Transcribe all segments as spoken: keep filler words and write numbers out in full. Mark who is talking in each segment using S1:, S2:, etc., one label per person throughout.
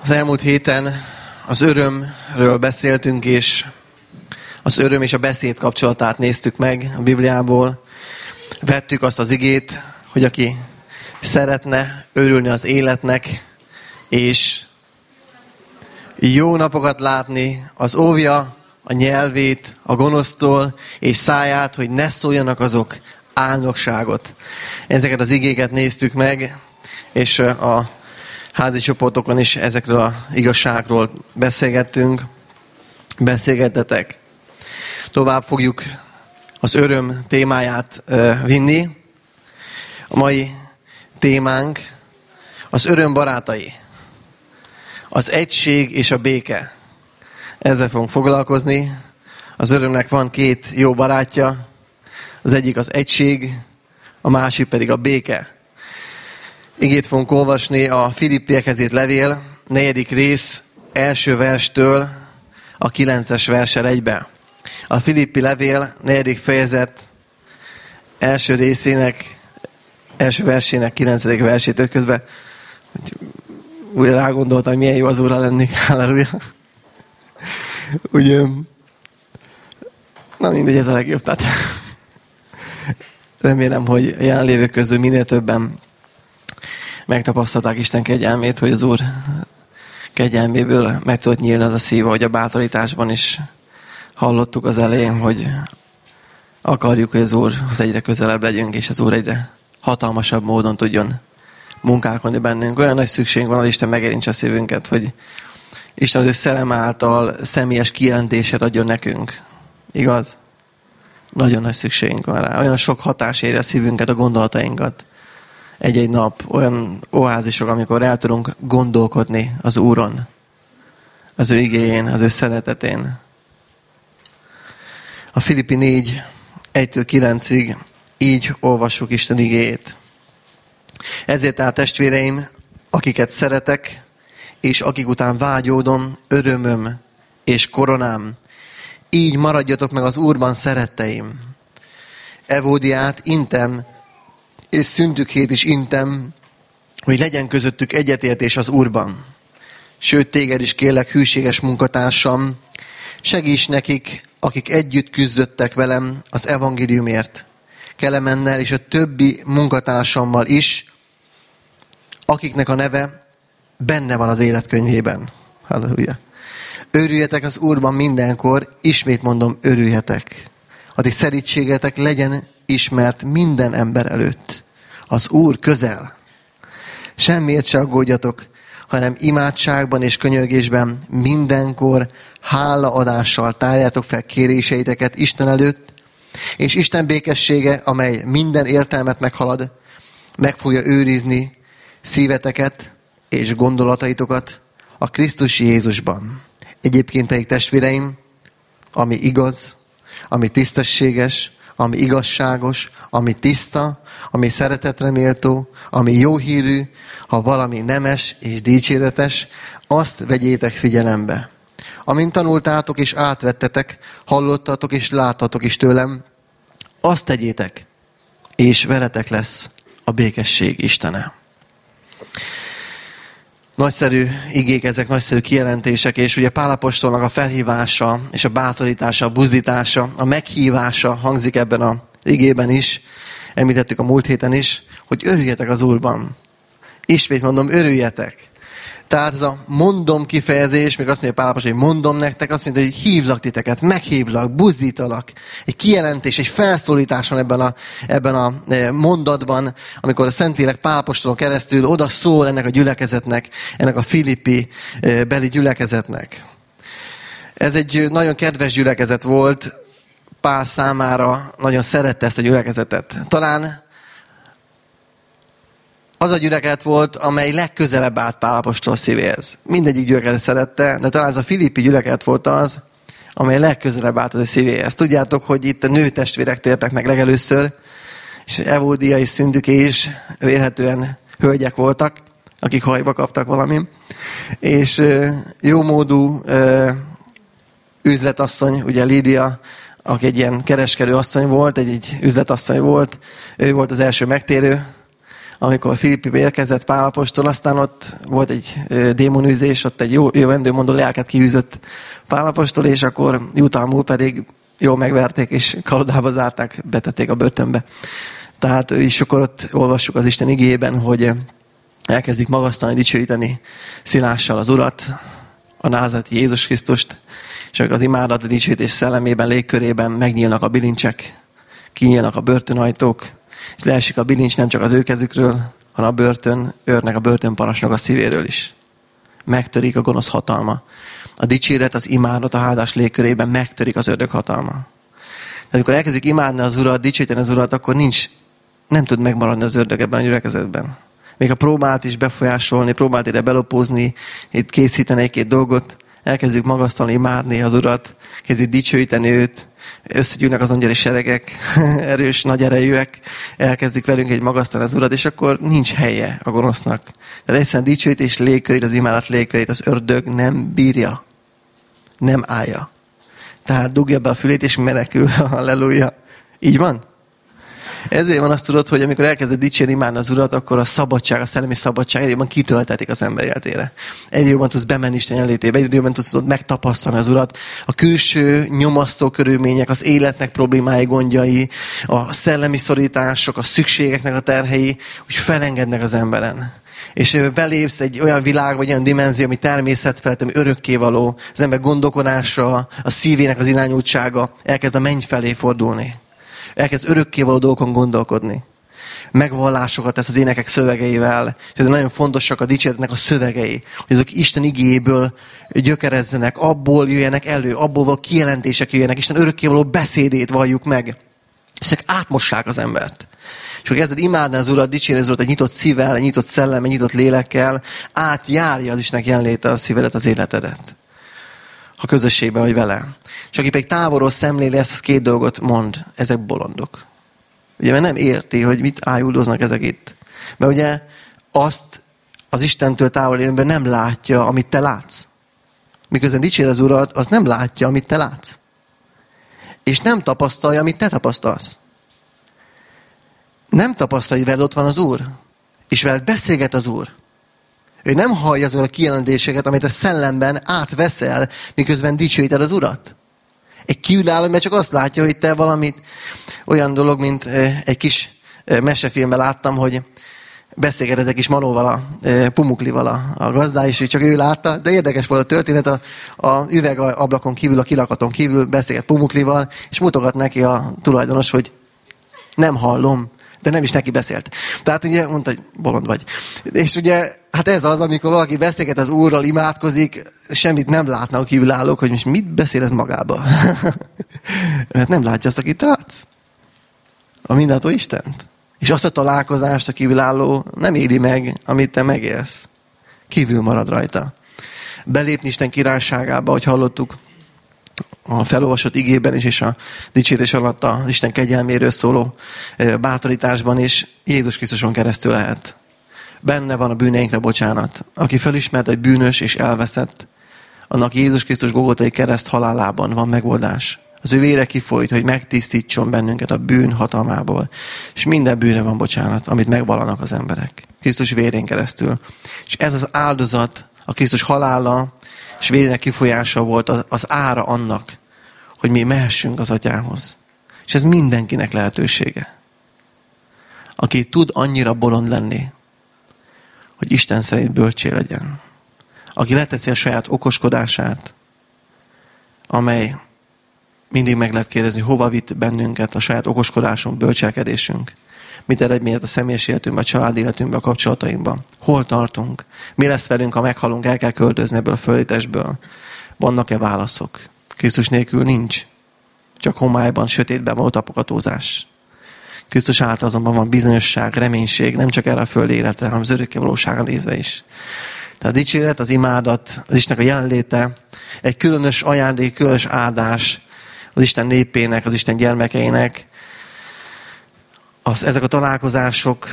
S1: Az elmúlt héten az örömről beszéltünk, és az öröm és a beszéd kapcsolatát néztük meg a Bibliából. Vettük azt az igét, hogy aki szeretne örülni az életnek, és jó napokat látni, az óvja a nyelvét a gonosztól, és száját, hogy ne szóljanak azok álnokságot. Ezeket az igéket néztük meg, és a házi csoportokon is ezekről az igazságról beszélgettünk, beszélgettetek. Tovább fogjuk az öröm témáját vinni. A mai témánk az öröm barátai. Az egység és a béke. Ezzel fogunk foglalkozni. Az örömnek van két jó barátja. Az egyik az egység, a másik pedig a béke. Igét fogunk olvasni a Filippiekhez írt levél, negyedik rész, első verstől a kilences verssel egybe. A Filippi levél, negyedik fejezet, első részének, első versének, kilencedik versét közben. Úgy rágondoltam, hogy milyen jó az Úrral lenni. Halleluja. Ugye, na mindegy, ez a legjobb. Tehát remélem, hogy a jelenlévők közül minél többen megtapasztalták Isten kegyelmét, hogy az Úr kegyelméből meg tudott nyílni az a szív, hogy a bátorításban is hallottuk az elején, hogy akarjuk, hogy az Úrhoz egyre közelebb legyünk, és az Úr egyre hatalmasabb módon tudjon munkálkodni bennünk. Olyan nagy szükségünk van, hogy Isten megérintse a szívünket, hogy Isten az ő szellem által személyes kijelentését adjon nekünk. Igaz? Nagyon nagy szükségünk van rá. Olyan sok hatás éri a szívünket, a gondolatainkat. Egy-egy nap, olyan oázisok, amikor el tudunk gondolkodni az Úron, az ő igéjén, az ő szeretetén. A Filippi négy, egytől kilencig így olvassuk Isten igéjét. Ezért tehát testvéreim, akiket szeretek, és akik után vágyódom, örömöm és koronám, így maradjatok meg az Úrban, szeretteim. Evódiát intem, és Szüntükhét is intem, hogy legyen közöttük egyetértés az Úrban. Sőt, téged is kérlek, hűséges munkatársam, segíts nekik, akik együtt küzdöttek velem az evangéliumért, Kelemennel és a többi munkatársammal is, akiknek a neve benne van az életkönyvében. Halleluja. Örüljetek az Úrban mindenkor, ismét mondom, örüljetek. Addig szerítségetek legyen ismert minden ember előtt. Az Úr közel. Semmiért se aggódjatok, hanem imádságban és könyörgésben mindenkor hálaadással tárjátok fel kéréseiteket Isten előtt, és Isten békessége, amely minden értelmet meghalad, meg fogja őrizni szíveteket és gondolataitokat a Krisztus Jézusban. Egyébként, egy testvéreim, ami igaz, ami tisztességes, ami igazságos, ami tiszta, ami szeretetre méltó, ami jó hírű, ha valami nemes és dicséretes, azt vegyétek figyelembe. Amint tanultátok és átvettetek, hallottatok és láttatok is tőlem, azt tegyétek, és veletek lesz a békesség Istene. Nagyszerű igék ezek, nagyszerű kijelentések, és ugye Pál apostolnak a felhívása, és a bátorítása, a buzdítása, a meghívása hangzik ebben az igében is, említettük a múlt héten is, hogy örüljetek az Úrban. Ismét mondom, örüljetek. Tehát ez a mondom kifejezés, még azt mondja Pál apostol, hogy mondom nektek, azt mondja, hogy hívlak titeket, meghívlak, buzdítalak. Egy kijelentés, egy felszólítás van ebben a, ebben a mondatban, amikor a Szentlélek Pál apostolon keresztül oda szól ennek a gyülekezetnek, ennek a Filippi beli gyülekezetnek. Ez egy nagyon kedves gyülekezet volt, Pál számára nagyon szerette ezt a gyülekezetet. Talán az a gyülekezet volt, amely legközelebb állt Pál apostol szívéhez. Mindegyik gyülekezet szerette, de talán ez a Filippi gyülekezet volt az, amely legközelebb állt az ő szívéhez. Tudjátok, hogy itt a nőtestvérek tértek meg legelőször, és Evódia és Szüntüké is vélhetően hölgyek voltak, akik hajba kaptak valamin. És jómódú üzletasszony, ugye Lídia, aki egy ilyen kereskedő asszony volt, egy, egy üzletasszony volt, ő volt az első megtérő, amikor Filippibe érkezett Pál apostol, aztán ott volt egy démonűzés, ott egy jó, jó vendőmondó lelket kiűzött Pál apostol, és akkor jutalmul pedig jól megverték, és kalodába zárták, betették a börtönbe. Tehát és akkor ott olvassuk az Isten igéjében, hogy elkezdik magasztalni, dicsőíteni Szilással az Urat, a názareti Jézus Krisztust, és amikor az imádat, a dicsőítés szellemében, légkörében megnyílnak a bilincsek, kinyílnak a börtönajtók, és leesik a bilincs nem csak az ő kezükről, hanem a börtön őrnek, a börtönparancsnok a szívéről is. Megtörik a gonosz hatalma. A dicséret, az imádat, a háldás légkörében megtörik az ördög hatalma. Tehát amikor elkezdjük imádni az Urat, dicsőíteni az Urat, akkor nincs, nem tud megmaradni az ördög ebben a gyülekezetben. Még ha próbált is befolyásolni, próbált ide belopózni, itt készíteni egy-két dolgot, elkezdjük magasztalni, imádni az Urat, kezdjük dicsőíteni őt, összegyűlnek az angyali seregek, erős, nagy erejűek, elkezdik velünk egy magasztalni az Urat, és akkor nincs helye a gonosznak. Tehát egyszerűen dicsőítés légkörét, az imádat légkörét az ördög nem bírja, nem állja. Tehát dugja be a fülét, és menekül, halleluja. Így van? Ezért van azt tudod, hogy amikor elkezded dicsérni, imádni az Urat, akkor a szabadság, a szellemi szabadság egyre jobban kitöltetik az ember életére. Egyre jobban tudsz bemenni Isten jelenlétébe, egyre jobban tudsz tudod megtapasztalni az Urat. A külső nyomasztó körülmények, az életnek problémái, gondjai, a szellemi szorítások, a szükségeknek a terhei, úgy felengednek az emberen. És belépsz egy olyan világ, vagy olyan dimenzió, ami természet felett, ami örökkévaló, az ember gondolkodása, a szívének az irányultsága elkezd a menny felé fordulni. Elkezd örökkévaló dolgokon gondolkodni. Megvallásokat tesz az énekek szövegeivel, és ez nagyon fontosak a dicséretnek a szövegei, hogy azok Isten igéjéből gyökerezzenek, abból jöjjenek elő, abból kijelentések jöjjenek, Isten örökkévaló beszédét valljuk meg, és ezek átmossák az embert. És akkor kezded imádni az Urat, dicsérni az Urat egy nyitott szívvel, egy nyitott szellem, egy nyitott lélekkel, átjárja az Istennek jelenléte a szívedet, az életedet. Ha közösségben vagy vele. És aki pedig távolról szemléli ezt, az két dolgot mond. Ezek bolondok. Ugye, mert nem érti, hogy mit ájuldoznak ezek itt. Mert ugye azt az Istentől távol élőben nem látja, amit te látsz. Miközben dicsér az Urat, az nem látja, amit te látsz. És nem tapasztalja, amit te tapasztalsz. Nem tapasztalja, hogy veled ott van az Úr. És veled beszélget az Úr. Ő nem hallja azokat a kijelentéseket, amit a szellemben átveszel, miközben dicsőíted az Urat. Egy kívülálló, mert csak azt látja, hogy te valamit, olyan dolog, mint egy kis mesefilmben láttam, hogy beszélgetett egy kis manóval, a Pumuklival a, a gazdá, és csak ő látta, de érdekes volt a történet, a, a üvegablakon kívül, a kilakaton kívül beszélget Pumuklival, és mutogat neki a tulajdonos, hogy nem hallom, de nem is neki beszélt. Tehát ugye mondta, hogy bolond vagy. És ugye, hát ez az, amikor valaki beszélget az Úrral, imádkozik, semmit nem látnak a kívülállók, hogy most mit beszél ez magába. Mert nem látja azt, akit látsz. A mindentől Istent. És azt a találkozást a kívülálló nem éli meg, amit te megélsz. Kívül marad rajta. Belépni Isten királyságába, ahogy hallottuk, a felolvasott igében is, és a dicsérés alatt az Isten kegyelméről szóló bátorításban is Jézus Krisztuson keresztül lehet. Benne van a bűneinkre bocsánat. Aki felismert, hogy bűnös és elveszett, annak Jézus Krisztus Golgotai kereszt halálában van megoldás. Az ő vére kifolyt, hogy megtisztítson bennünket a bűn hatalmából. És minden bűnre van bocsánat, amit megvallanak az emberek. Krisztus vérén keresztül. És ez az áldozat, a Krisztus halála, és vérének kifolyása volt az ára annak, hogy mi mehessünk az Atyához. És ez mindenkinek lehetősége. Aki tud annyira bolond lenni, hogy Isten szerint bölcsé legyen. Aki leteszi a saját okoskodását, amely mindig meg lehet kérdezni, hova vitt bennünket a saját okoskodásunk, bölcselkedésünk. Mit eredményet a személyes életünkben, a család életünkben, a kapcsolatainkban. Hol tartunk? Mi lesz velünk, ha meghalunk, el kell költözni ebből a földi testből? Vannak-e válaszok? Krisztus nélkül nincs. Csak homályban, sötétben való tapogatózás. Krisztus által azonban van bizonyosság, reménység, nem csak erre a földi életre, hanem az örökké valóságra nézve is. Tehát a dicséret, az imádat, az Istennek a jelenléte, egy különös ajándék, különös áldás az Isten népének, az Isten gyermekeinek. Az, ezek a találkozások,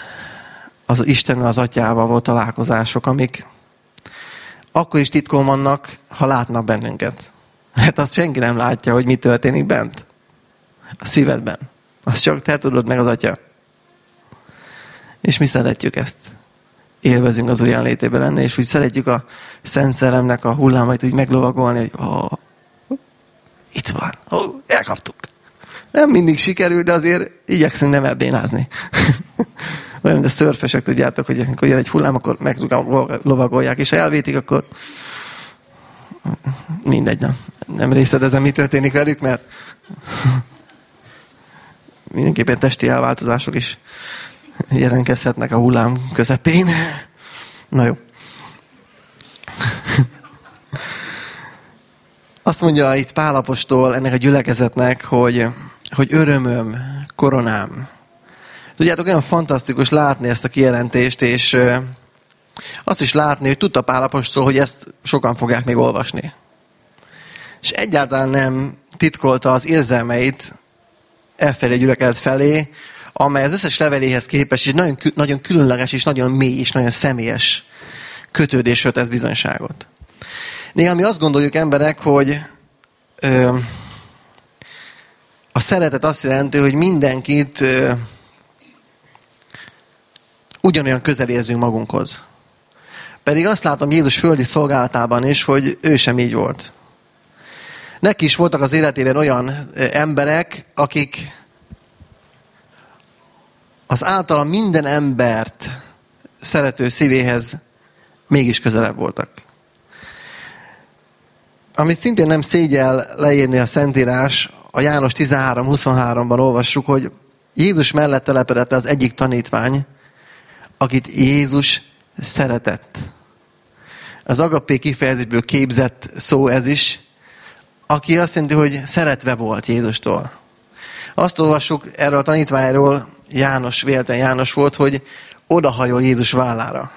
S1: az Istennel, az Atyával volt találkozások, amik akkor is titkon vannak, ha látnak bennünket. Hát azt senki nem látja, hogy mi történik bent. A szívedben. Azt csak te tudod meg az Atya. És mi szeretjük ezt. Élvezünk az olyan létében lenni, és úgy szeretjük a Szent Szellemnek a hullámait úgy meglovagolni, hogy ó, itt van, ó, elkaptuk. Nem mindig sikerül, de azért igyekszünk nem elbénázni. Olyan, mint a szörfesek, tudjátok, hogy amikor jön egy hullám, akkor meglovagolják, és ha elvétik, akkor mindegy, nem, nem részletezem, mi történik velük, mert mindenképpen testi elváltozások is jelenkezhetnek a hullám közepén. Na jó. Azt mondja itt Pál apostol ennek a gyülekezetnek, hogy, hogy örömöm, koronám. Tudjátok, olyan fantasztikus látni ezt a kijelentést, és azt is látni, hogy tudta Pál apostol, hogy ezt sokan fogják még olvasni. És egyáltalán nem titkolta az érzelmeit elfelé gyülekezet felé, amely az összes leveléhez képest egy nagyon, nagyon különleges, és nagyon mély, és nagyon személyes kötődésről tesz bizonyságot. Néha mi azt gondoljuk emberek, hogy ö, a szeretet azt jelenti, hogy mindenkit ö, ugyanolyan közel érzünk magunkhoz. Pedig azt látom Jézus földi szolgálatában is, hogy ő sem így volt. Neki is voltak az életében olyan emberek, akik az általa minden embert szerető szívéhez mégis közelebb voltak. Amit szintén nem szégyel leírni a Szentírás, a János tizenhárom huszonháromban olvassuk, hogy Jézus mellett telepedett az egyik tanítvány, akit Jézus szeretett. Az agapé kifejezésből képzett szó ez is, aki azt jelenti, hogy szeretve volt Jézustól. Azt olvassuk erről a tanítványról, János, véletlen János volt, hogy odahajol Jézus vállára.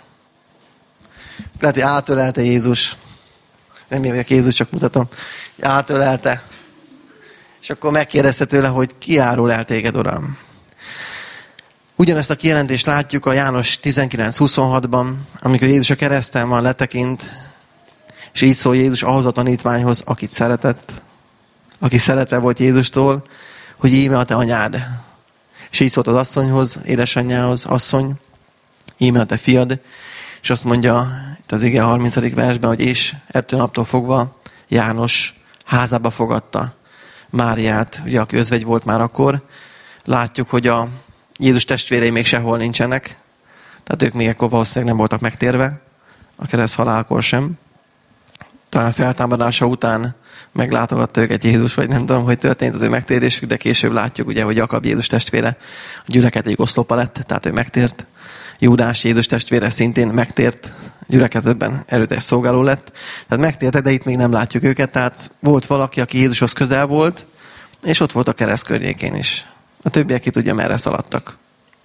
S1: Lehet, hogy átölelte Jézus. Nem jövök Jézus, csak mutatom. Átölelte. És akkor megkérdezte tőle, hogy ki árul el téged, Uram? Ugyanezt a kijelentést látjuk a János tizenkilenc huszonhatban, amikor Jézus a kereszten van, letekint, és így szól Jézus ahhoz a tanítványhoz, akit szeretett, aki szeretve volt Jézustól, hogy íme a te anyád. És így szólt az asszonyhoz, édesanyjához, asszony, íme a te fiad, és azt mondja itt az ige harmincadik versben, hogy és ettől naptól fogva János házába fogadta Máriát, ugye aki özvegy volt már akkor. Látjuk, hogy a Jézus testvérei még sehol nincsenek, tehát ők még akkor valószínűleg nem voltak megtérve, a kereszt halálkor sem. Talán feltámadása után meglátogatta őket Jézus, vagy nem tudom, hogy történt az ő megtérésük, de később látjuk, ugye, hogy Jakab Jézus testvére a gyülekezet egyik oszlopa lett, tehát ő megtért. Júdás Jézus testvére szintén megtért, gyülekezetben erőteljes szolgáló lett. Tehát megtértek, de itt még nem látjuk őket, tehát volt valaki, aki Jézushoz közel volt, és ott volt a kereszt környékén is. A többiek ki tudja, merre szaladtak.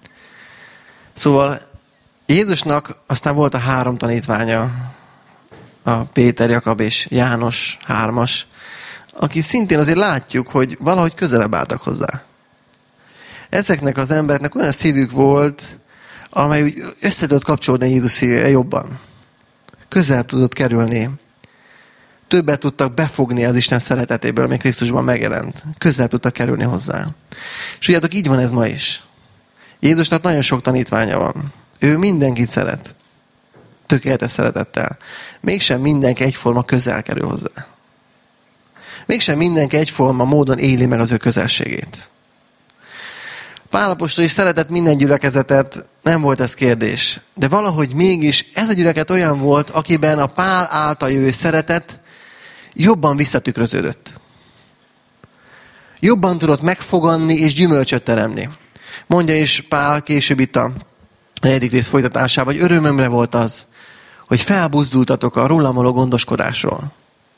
S1: Szóval Jézusnak aztán volt a három tanítványa, a Péter, Jakab és János, hármas, aki szintén azért látjuk, hogy valahogy közelebb álltak hozzá. Ezeknek az embereknek olyan szívük volt, amely úgy össze tudott kapcsolódni Jézus szívével jobban. Közel tudott kerülni. Többet tudtak befogni az Isten szeretetéből, ami Krisztusban megjelent. Közel tudtak kerülni hozzá. És tudjátok, így van ez ma is. Jézusnak nagyon sok tanítványa van. Ő mindenkit szeret. Tökéletes szeretettel. Mégsem mindenki egyforma közel kerül hozzá. Mégsem mindenki egyforma módon éli meg az ő közelségét. Pál apostol is szeretett minden gyülekezetet, nem volt ez kérdés. De valahogy mégis ez a gyülekezet olyan volt, akiben a Pál által jövő szeretet jobban visszatükröződött. Jobban tudott megfoganni és gyümölcsöt teremni. Mondja is Pál később itt a negyedik rész folytatásában, hogy örömömre volt az, hogy felbuzdultatok a rólam való gondoskodásról.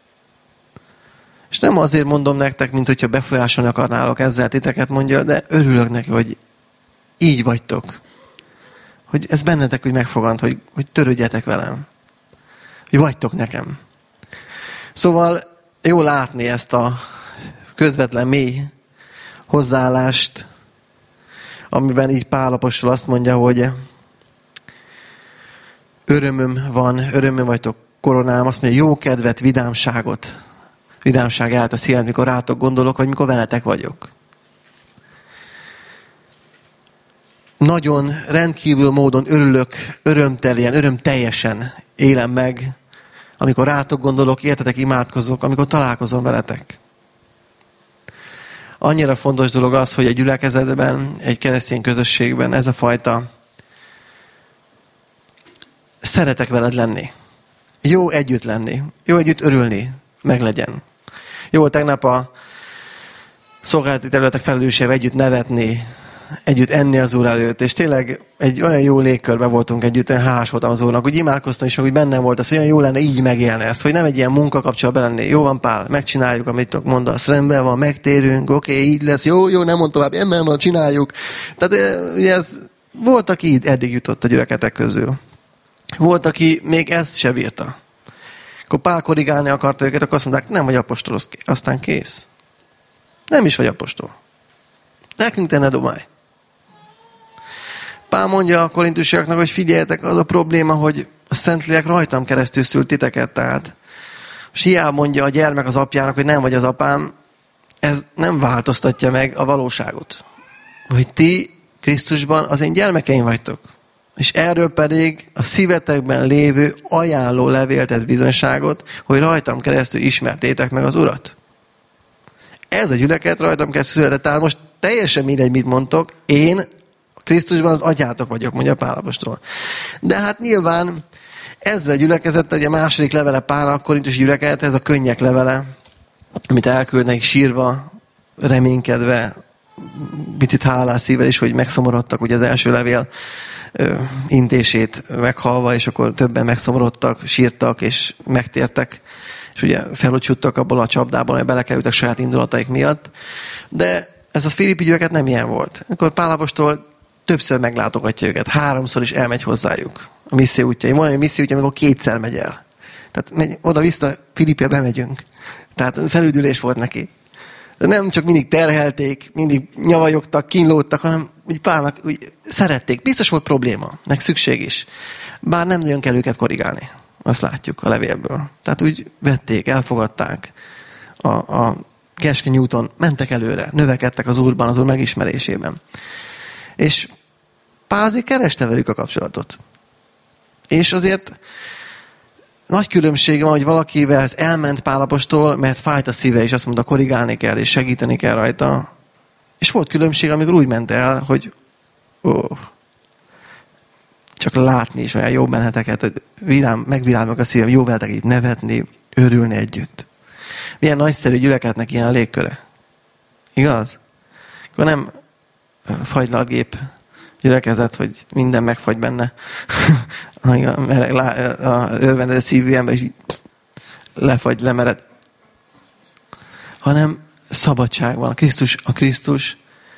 S1: És nem azért mondom nektek, mint hogyha befolyásolni akarnálok ezzel titeket, mondja, de örülök neki, hogy így vagytok. Hogy ez bennetek úgy megfogant, hogy, hogy törődjetek velem. Hogy vagytok nekem. Szóval jó látni ezt a közvetlen mély hozzáállást, amiben így Pál apostol azt mondja, hogy örömöm van, örömöm vagytok koronám, azt mondja, jó kedvet, vidámságot. Vidámság állt a szívem, mikor rátok gondolok, vagy mikor veletek vagyok. nagyon rendkívül módon örülök, örömteljen, örömteljesen élem meg, amikor rátok gondolok, értetek, imádkozok, amikor találkozom veletek. Annyira fontos dolog az, hogy egy gyülekezetben, egy keresztény közösségben ez a fajta szeretek veled lenni. Jó együtt lenni. Jó együtt örülni. Meglegyen. Jó tegnap a szolgálati területek felelősével együtt nevetni, együtt enni az Úr előtt, és tényleg egy olyan jó légkörben voltunk együtt, olyan hálás voltam az Úrnak, hogy imádkoztam, és meg úgy bennem volt az, hogy olyan jó lenne így megélni ezt, hogy nem egy ilyen munkakapcsolatban lenni. Jó van, Pál, megcsináljuk, amit mondasz, rendben van, megtérünk, oké, okay, így lesz, jó, jó, nem mond tovább, ember van, csináljuk. Tehát ugye ez, volt, aki így eddig jutott a gyülekezetek közül. Volt, aki még ezt se bírta. Akkor Pál korrigálni akarta őket, akkor azt mondták, nem vagy apostol, aztán kész. Nem is vagy apostol. Nekünk te ne dobálj. Pál mondja a korintusiaknak, hogy figyeljetek, az a probléma, hogy a Szentlélek rajtam keresztül szült titeket, tehát. És hiába mondja a gyermek az apjának, hogy nem vagy az apám, ez nem változtatja meg a valóságot. Hogy ti Krisztusban az én gyermekeim vagytok. És erről pedig a szívetekben lévő ajánló levél tesz bizonyságot, hogy rajtam keresztül ismertétek meg az Urat. Ez a gyülekezet rajtam keresztül született. Tehát most teljesen mindegy, mit mondtok, én Krisztusban az atyátok vagyok, mondja Pál apostol. De hát nyilván ezzel a gyülekezet, ugye a második levele Pál a korintusi gyülekezet, ez a könnyek levele, amit elküldnek sírva, reménykedve, picit hálás szívvel is, hogy megszomorodtak, ugye az első levél ö, intését meghalva, és akkor többen megszomorodtak, sírtak, és megtértek, és ugye felocsuttak abból a csapdából, hogy belekerültek saját indulataik miatt. De ez a Filippi gyülekezet nem ilyen volt. Akkor Pál apostol többször meglátogatja őket, háromszor is elmegy hozzájuk a misszió útjai. Van egy misszió útja, amikor kétszer megy el. Tehát megy, oda-vissza Filippibe bemegyünk. Tehát felüdülés volt neki. De nem csak mindig terhelték, mindig nyavajogtak, kínlódtak, hanem úgy Pálnak úgy szerették. Biztos volt probléma, meg szükség is. Bár nem nagyon kell őket korrigálni. Azt látjuk a levélből. Tehát úgy vették, elfogadták. A, a keskeny úton mentek előre, növekedtek az Úrban, az Úr megismerésében. És Pál azért kereste velük a kapcsolatot. És azért nagy különbség van, hogy valakivel elment Pál apostol, mert fájt a szíve, és azt mondta, korrigálni kell, és segíteni kell rajta. És volt különbség, amikor úgy ment el, hogy ó, csak látni is olyan jó benneteket, hogy vilám, megvilámok a szívem, jó veletek itt nevetni, örülni együtt. Milyen nagyszerű gyülekezetnek ilyen a légköre. Igaz? Akkor nem fagylaltgép gyülekezet, hogy minden megfagy benne. A örvendező szívű ember is lefagy, lemered. Hanem szabadság van. A Krisztus, a Krisztus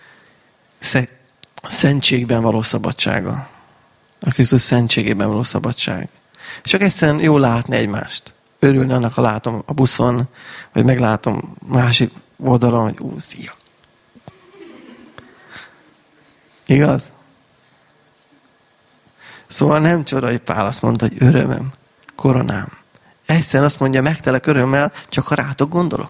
S1: szentségben való szabadsága. A Krisztus szentségében való szabadság. Csak egyszerűen jó látni egymást. Örülni annak, ha látom a buszon, vagy meglátom másik oldalon, hogy ú, szia. Igaz? Szóval nem csoda, hogy Pál azt mondta, hogy örömöm, koronám. Egyszerűen azt mondja, megtelek örömmel, csak ha rátok gondolok.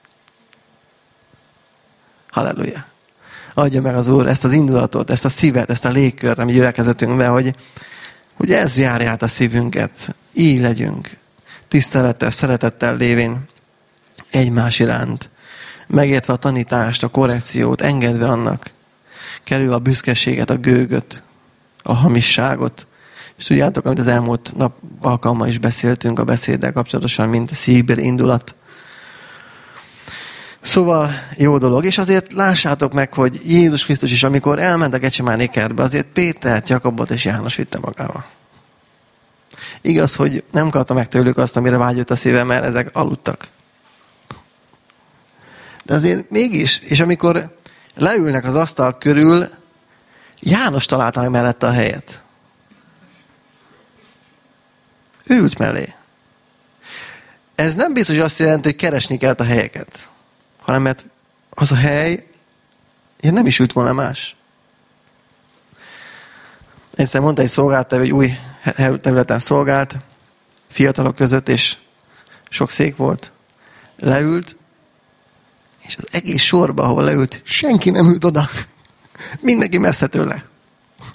S1: Halleluja. Adja meg az Úr ezt az indulatot, ezt a szívet, ezt a légkört, ami gyülekezetünkben, hogy, hogy ez járja át a szívünket. Így legyünk. Tisztelettel, szeretettel lévén egymás iránt. Megértve a tanítást, a korrekciót, engedve annak. Kerül a büszkeséget, a gőgöt, a hamisságot. És tudjátok, amit az elmúlt nap alkalommal is beszéltünk a beszéddel kapcsolatosan, mint a szívbéli indulat. Szóval jó dolog. És azért lássátok meg, hogy Jézus Krisztus is, amikor elment a Gecsemáné kertbe, azért Pétert, Jakabot és János vitte magával. Igaz, hogy nem kapta meg tőlük azt, amire vágyott a szíve, mert ezek aludtak. De azért mégis, és amikor leülnek az asztal körül, János találta meg mellette a helyet. Ő ült mellé. Ez nem biztos, hogy azt jelenti, hogy keresni kell a helyeket, hanem mert az a hely ilyen nem is ült volna más. Egyszer mondta egy szolgáltató, hogy új területen szolgált, fiatalok között, és sok szék volt. Leült, és az egész sorba, ahol leült, senki nem ült oda. Mindenki messze tőle.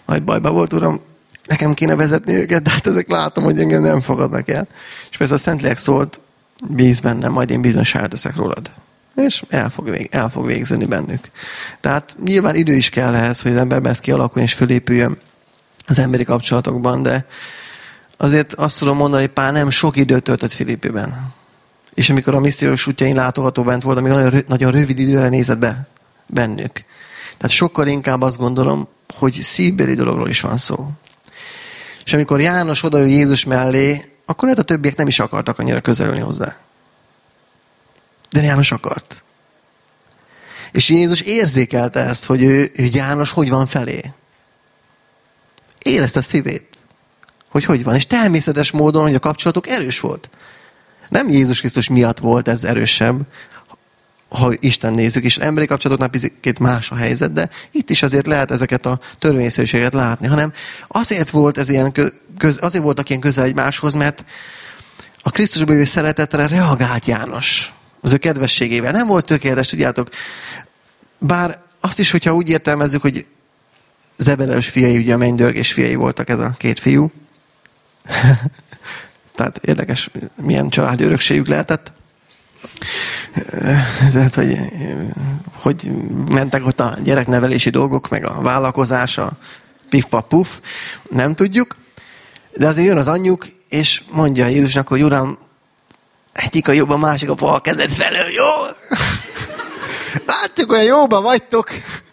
S1: nagy bajban volt, Uram, nekem kéne vezetni őket, de hát ezek látom, hogy engem nem fogadnak el. És persze a Szentlélek szólt, bíz bennem, majd én bizonyságot teszek rólad. És el fog, vég, el fog végzeni bennük. Tehát nyilván idő is kell ehhez, hogy az emberben ez kialakuljon és fölépüljön az emberi kapcsolatokban, de azért azt tudom mondani, hogy Pál nem sok időt töltött Filippiben. És amikor a missziós útjain látogató bent volt, még nagyon, nagyon rövid időre nézett be bennük. Tehát sokkal inkább azt gondolom, hogy szívbeli dologról is van szó. És amikor János odaül Jézus mellé, akkor lehet a többiek nem is akartak annyira közelülni hozzá. De János akart. És Jézus érzékelte ezt, hogy ő, ő János hogy van felé. Érezte a szívét, hogy hogy van. És természetes módon, hogy a kapcsolatuk erős volt. Nem Jézus Krisztus miatt volt ez erősebb, ha Isten nézzük, és emberi kapcsolatoknál picit más a helyzet, de itt is azért lehet ezeket a törvényszerűséget látni, hanem azért volt ez ilyen köz, azért voltak ilyen közel egymáshoz, mert a Krisztusba jövő szeretetre reagált János az ő kedvességével. Nem volt tökéletes, tudjátok, bár azt is, hogyha úgy értelmezzük, hogy Zebedeus fiai, ugye a mennydörgés fiai voltak ez a két fiú. Tehát érdekes, milyen családi örökségük lehetett. Tehát, hogy, hogy mentek ott a gyereknevelési dolgok, meg a vállalkozás, a pif-paf-puf, nem tudjuk. De azért jön az anyjuk, és mondja Jézusnak, hogy Uram, egyik a jobb, a másik a bal kezed felől, jó? Látjuk, olyan jóban vagytok.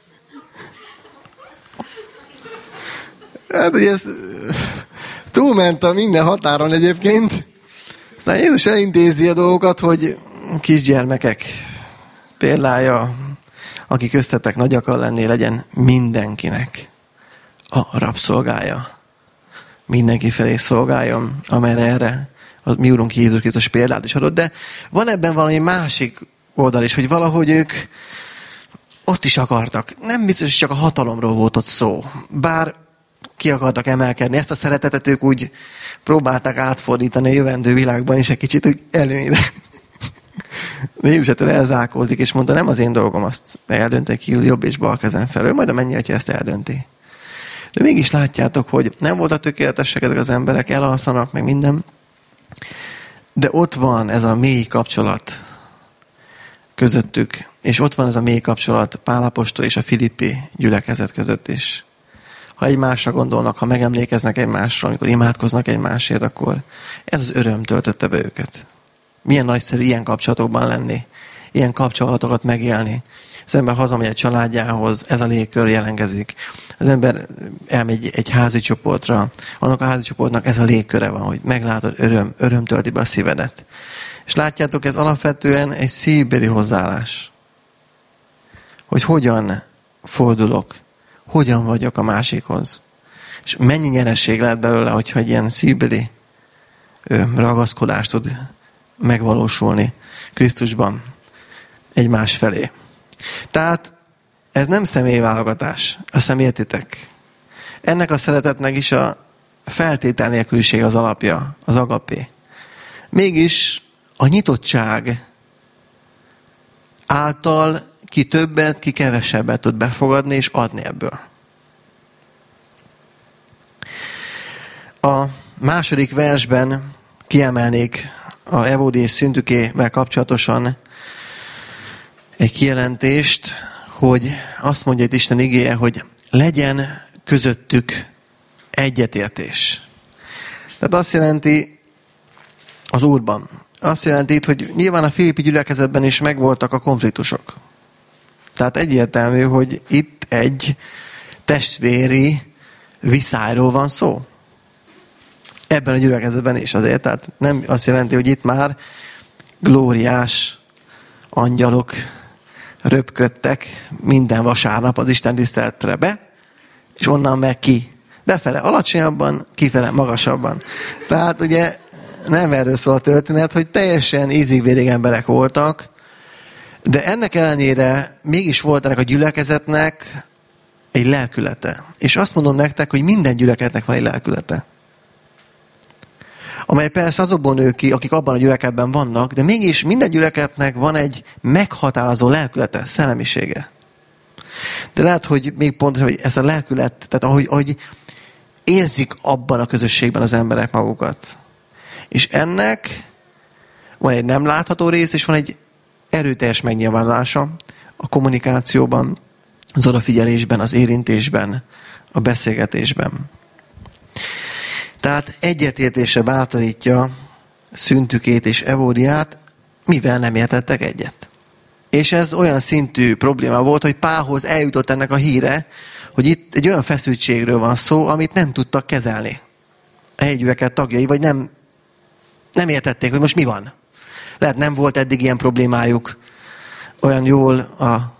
S1: Hát, hogy ez túlment a minden határon egyébként. Aztán Jézus elintézi a dolgokat, hogy kisgyermekek példája, aki köztetek nagy akar lenni, legyen mindenkinek a rabszolgája. Mindenki felé szolgáljon, amelyre erre a mi Úrunk Jézus Krisztus példát is adott. De van ebben valami másik oldal is, hogy valahogy ők ott is akartak. Nem biztos, hogy csak a hatalomról volt ott szó. Bár ki akartak emelkedni. Ezt a szeretetet ők úgy próbálták átfordítani a jövendő világban, és egy kicsit úgy előnyre. Jézus ettől elzárkózik, és mondta, nem az én dolgom azt eldönteni, ki ül jobb és bal kezem felől, majd a mennyi atya ezt eldönti. De mégis látjátok, hogy nem voltak tökéletesek ezek az emberek, elalszanak, meg minden. De ott van ez a mély kapcsolat közöttük, és ott van ez a mély kapcsolat Pál apostol és a filippi gyülekezet között is. Ha egymásra gondolnak, ha megemlékeznek egymásra, amikor imádkoznak egymásért, akkor ez az öröm töltötte be őket. Milyen nagyszerű ilyen kapcsolatokban lenni, ilyen kapcsolatokat megélni. Az ember hazamegy egy családjához, ez a légkör jelenkezik. Az ember elmegy egy házi csoportra, annak a házi csoportnak ez a légköre van, hogy meglátod, öröm, öröm tölti be a szívedet. És látjátok, ez alapvetően egy szívbeli hozzáállás. Hogy hogyan fordulok, hogyan vagyok a másikhoz. És mennyi nyereség lehet belőle, hogyha egy ilyen szívbeli ragaszkodást tud megvalósulni Krisztusban egymás felé. Tehát ez nem személyválogatás, azt hiszem értitek. Ennek a szeretetnek is a feltétel nélküliség az alapja, az agapé. Mégis a nyitottság által ki többet, ki kevesebbet tud befogadni és adni ebből. A második versben kiemelnék a Evódi és Szüntükével kapcsolatosan egy kijelentést, hogy azt mondja itt Isten igéje, hogy legyen közöttük egyetértés. Tehát azt jelenti az Úrban. Azt jelenti itt, hogy nyilván a filippi gyülekezetben is megvoltak a konfliktusok. Tehát egyértelmű, hogy itt egy testvéri viszályról van szó. Ebben a gyülekezetben is azért. Tehát nem azt jelenti, hogy itt már glóriás angyalok röpködtek minden vasárnap az Isten tiszteletre be, és onnan meg ki. Befele alacsonyabban, kifele magasabban. Tehát ugye nem erről szól a történet, hogy teljesen ízig-vérig emberek voltak, de ennek ellenére mégis volt ennek a gyülekezetnek egy lelkülete. És azt mondom nektek, hogy minden gyülekezetnek van egy lelkülete. Amely persze azokból nő ki, akik abban a gyülekezetben vannak, de mégis minden gyülekezetnek van egy meghatározó lelkülete, szellemisége. De lehet, hogy még pontosan, hogy ez a lelkület, tehát ahogy, ahogy érzik abban a közösségben az emberek magukat. És ennek van egy nem látható rész, és van egy erőteljes megnyilvánulása a kommunikációban, az odafigyelésben, az érintésben, a beszélgetésben. Tehát egyetértése bátorítja Szüntükét és Evódiát, mivel nem értettek egyet. És ez olyan szintű probléma volt, hogy Pálhoz eljutott ennek a híre, hogy itt egy olyan feszültségről van szó, amit nem tudtak kezelni. A hegygyülekezet tagjai, vagy nem, nem értették, hogy most mi van. Lehet nem volt eddig ilyen problémájuk, olyan jól a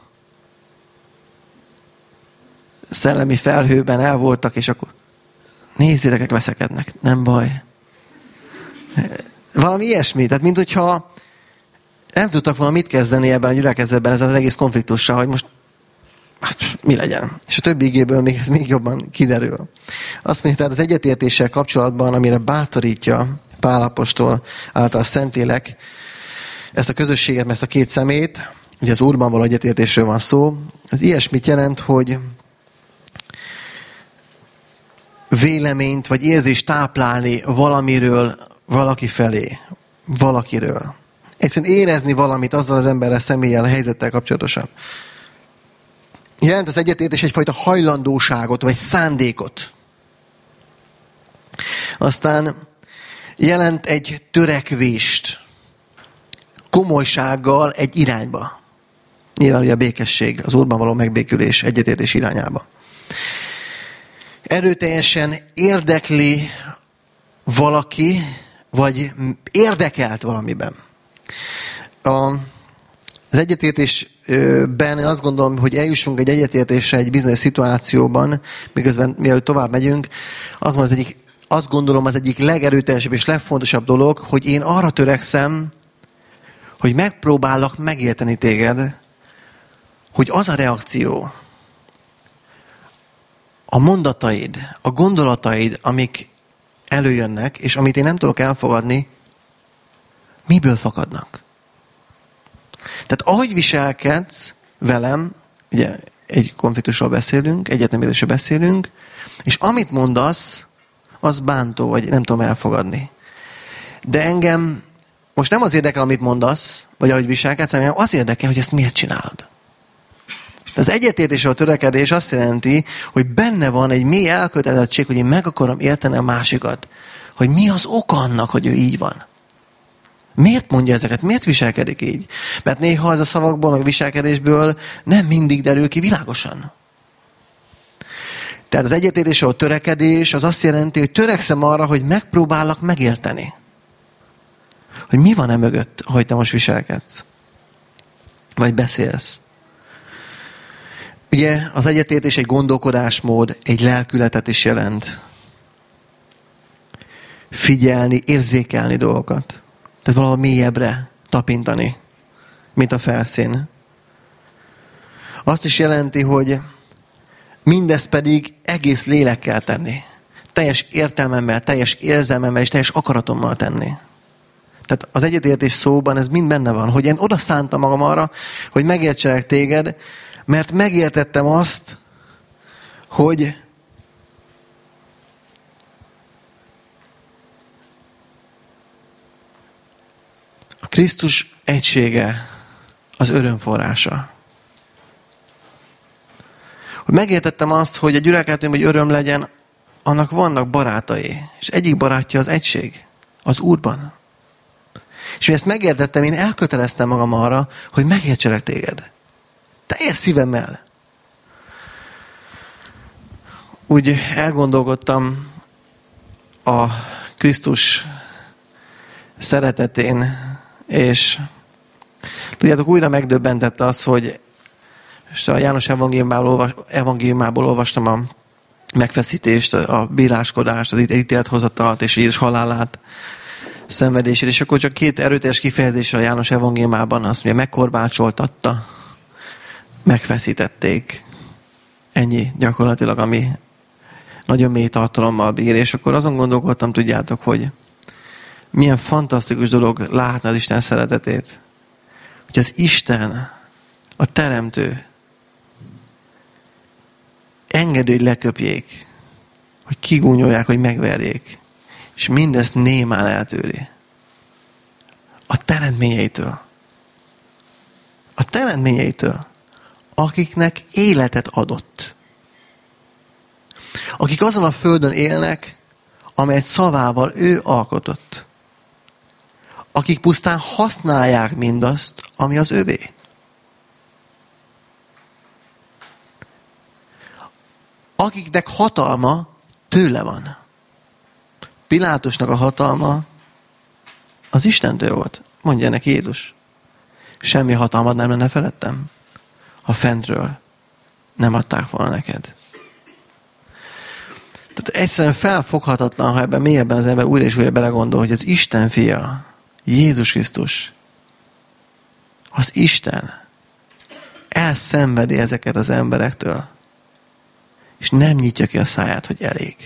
S1: szellemi felhőben el voltak, és akkor nézzétek, veszekednek, nem baj. Valami ilyesmi, tehát mint hogyha nem tudtak volna mit kezdeni ebben a gyülekezetben, ez az egész konfliktussal, hogy most hát, mi legyen. És a többi igéből még ez még jobban kiderül. Azt mondja, tehát az egyetértéssel kapcsolatban, amire bátorítja Pál apostol által a Szentlélek ezt a közösséget, ezt a két szemét, ugye az Úrban való egyetértésről van szó, ez ilyesmit jelent, hogy véleményt vagy érzést táplálni valamiről valaki felé, valakiről. Egyszerűen érezni valamit azzal az emberrel, személlyel, a helyzettel kapcsolatosan. Jelent az egyetértés egyfajta hajlandóságot, vagy szándékot. Aztán jelent egy törekvést, komolysággal egy irányba. Nyilván ugye a békesség, az Úrban való megbékülés, egyetértés irányába. Erőteljesen érdekli valaki, vagy érdekelt valamiben. A, az egyetértésben azt gondolom, hogy eljussunk egy egyetértésre egy bizonyos szituációban, miközben mielőtt tovább megyünk, az az egyik, azt gondolom az egyik legerőteljesebb és legfontosabb dolog, hogy én arra törekszem, hogy megpróbállak megérteni téged, hogy az a reakció, a mondataid, a gondolataid, amik előjönnek, és amit én nem tudok elfogadni, miből fakadnak? Tehát ahogy viselkedsz velem, ugye egy konfliktusról beszélünk, egyetnemérésről beszélünk, és amit mondasz, az bántó, vagy nem tudom elfogadni. De engem most nem az érdekel, amit mondasz, vagy ahogy viselkedsz, hanem az érdekel, hogy ezt miért csinálod. Az egyetértés a törekedés azt jelenti, hogy benne van egy mély elkötelezettség, hogy én meg akarom érteni a másikat. Hogy mi az oka annak, hogy ő így van. Miért mondja ezeket? Miért viselkedik így? Mert néha ez a szavakból, meg viselkedésből nem mindig derül ki világosan. Tehát az egyetértés a törekedés az azt jelenti, hogy törekszem arra, hogy megpróbállak megérteni. Hogy mi van e mögött, ahogy te most viselkedsz. Vagy beszélsz. Ugye az egyetértés egy gondolkodásmód, egy lelkületet is jelent. Figyelni, érzékelni dolgokat. Tehát valahol mélyebbre tapintani, mint a felszín. Azt is jelenti, hogy mindezt pedig egész lélekkel tenni. Teljes értelmemmel, teljes érzelmemmel és teljes akaratommal tenni. Tehát az egyetértés szóban ez mind benne van, hogy én oda szántam magam arra, hogy megértselek téged, mert megértettem azt, hogy a Krisztus egysége az öröm forrása. Hogy megértettem azt, hogy a gyülekezetben, hogy öröm legyen, annak vannak barátai. És egyik barátja az egység, az Úrban. És mi ezt megértettem, én elköteleztem magam arra, hogy megértselek téged. Teljes szívemmel. Úgy elgondolkodtam a Krisztus szeretetén, és tudjátok, újra megdöbbentette az, hogy a János evangéliumából, evangéliumából olvastam a megfeszítést, a bíráskodást, az ítélethozatalt és Jézus halálát, szenvedését, és akkor csak két erőteljes kifejezés a János evangéliumában, azt mondja, megkorbácsoltatta, megfeszítették. Ennyi gyakorlatilag, ami nagyon mély tartalommal bír, és akkor azon gondolkodtam, tudjátok, hogy milyen fantasztikus dolog látni az Isten szeretetét. Hogy az Isten, a Teremtő engedő, hogy leköpjék, hogy kigúnyolják, hogy megverjék. És mindezt némán eltűri. A teremtményeitől. A teremtményeitől, akiknek életet adott. Akik azon a földön élnek, amelyet szavával ő alkotott. Akik pusztán használják mindazt, ami az övé. Akiknek hatalma tőle van. Pilátusnak a hatalma az Istentől volt. Mondja neki Jézus. Semmi hatalmad nem lenne felettem, ha fentről nem adták volna neked. Tehát egyszerűen felfoghatatlan, ha ebben mélyebben az ember újra és újra belegondol, hogy az Isten fia, Jézus Krisztus, az Isten elszenvedi ezeket az emberektől, és nem nyitja ki a száját, hogy elég.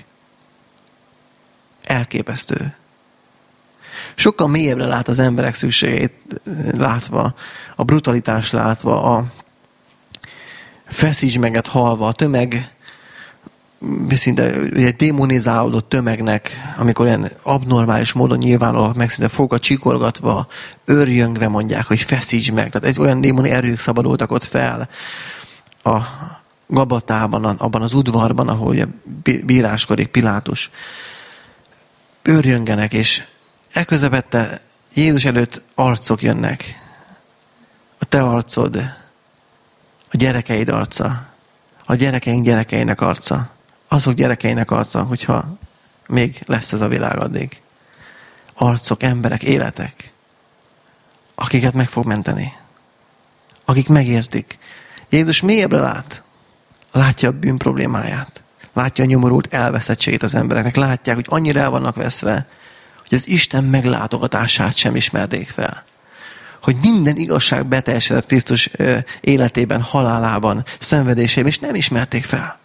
S1: Elképesztő. Sokkal mélyebbre lát az emberek szükségét látva, a brutalitás látva, a feszítsmeget hallva, a tömeg, szinte egy démonizálódott tömegnek, amikor ilyen abnormális módon nyilvánulnak meg, szinte fogat csikorgatva, őrjöngve mondják, hogy feszíts meg. Tehát egy olyan démoni erők szabadultak ott fel a Gabatában, abban az udvarban, ahol bíráskodik Pilátus. Őrjöngenek, és elközepette Jézus előtt arcok jönnek. A te arcod, a gyerekeid arca, a gyerekeink gyerekeinek arca, azok gyerekeinek arca, hogyha még lesz ez a világ addig. Arcok, emberek, életek, akiket meg fog menteni. Akik megértik. Jézus mélyebbre lát. Látja a bűn problémáját. Látja a nyomorult elveszettségét az embereknek. Látják, hogy annyira el vannak veszve, hogy az Isten meglátogatását sem ismerték fel. Hogy minden igazság beteljesedett Krisztus életében, halálában, szenvedésében, és nem ismerték fel.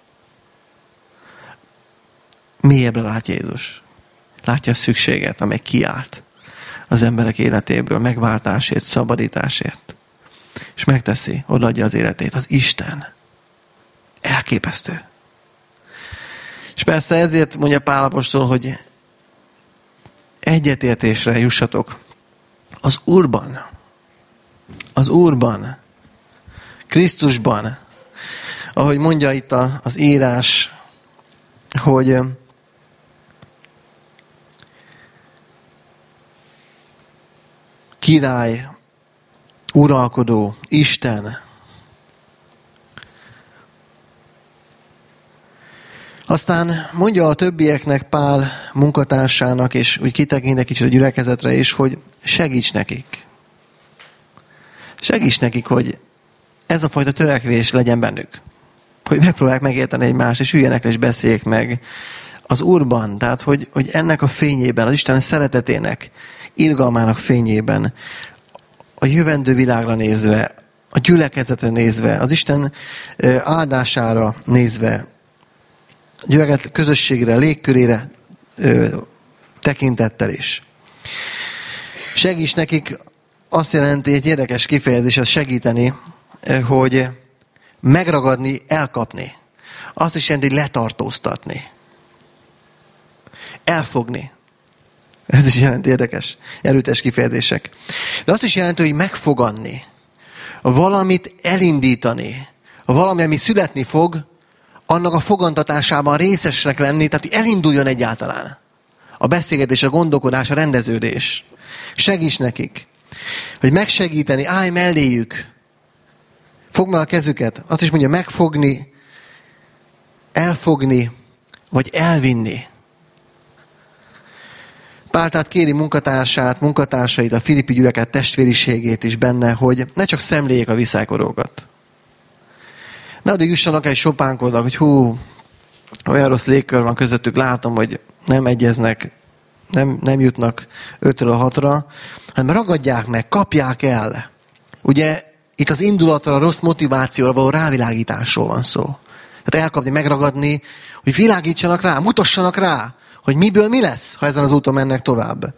S1: Mélyebbre lát Jézus. Látja a szükséget, amely kiállt az emberek életéből, megváltásért, szabadításért. És megteszi, odaadja az életét. Az Isten. Elképesztő. És persze ezért mondja Pál apostol, hogy egyetértésre jussatok az Úrban. Az Úrban. Krisztusban. Ahogy mondja itt az írás, hogy király, uralkodó, Isten. Aztán mondja a többieknek, Pál munkatársának, és úgy kitekint egy kicsit a gyülekezetre is, hogy segíts nekik. Segíts nekik, hogy ez a fajta törekvés legyen bennük. Hogy megpróbálják megérteni egymást, és üljenek le, és beszéljék meg az Úrban. Tehát, hogy, hogy ennek a fényében, az Isten szeretetének, irgalmának fényében, a jövendő világra nézve, a gyülekezetre nézve, az Isten áldására nézve, a gyülekezet közösségre, légkörére ö, tekintettel is. Segíts nekik azt jelenti, egy érdekes kifejezés, az segíteni, hogy megragadni, elkapni. Azt is jelenti, hogy letartóztatni. Elfogni. Ez is jelenti érdekes, erőtes kifejezések. De azt is jelenti, hogy megfoganni. Valamit elindítani. Valami, ami születni fog, annak a fogantatásában részesnek lenni, tehát hogy elinduljon egyáltalán. A beszélgetés, a gondolkodás, a rendeződés. Segíts nekik, hogy megsegíteni, állj melléjük. Fogd meg a kezüket. Azt is mondja, megfogni, elfogni, vagy elvinni. Pál tehát kéri munkatársát, munkatársait, a filippi gyülekezet testvériségét is benne, hogy ne csak szemléljék a viszálykodókat. Ne addig jussanak egy sopánkodnak, hogy hú, olyan rossz légkör van közöttük, látom, hogy nem egyeznek, nem, nem jutnak ötről hatra, hanem ragadják meg, kapják el. Ugye itt az indulatra, a rossz motivációra való rávilágításról van szó. Tehát elkapni, megragadni, hogy világítsanak rá, mutassanak rá, hogy miből mi lesz, ha ezen az úton mennek tovább.